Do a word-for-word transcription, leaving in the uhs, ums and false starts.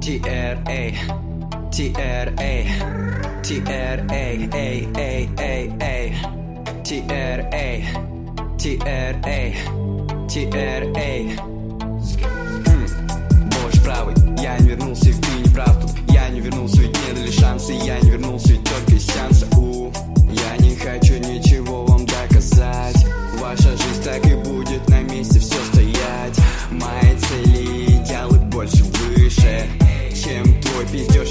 T R A, T R A, T R A, A, A, A, A, T R A, T R A, T R A. Боже правый, я не вернулся, и ты не прав тут. Я не вернулся, ведь мне дали шансы. Я не вернулся, ведь только из сеанса. У, я не хочу ничего вам доказать. Ваша жизнь так и будет на месте все стоять. Мои цели, идеалы больше выше, чем твой пиздёж.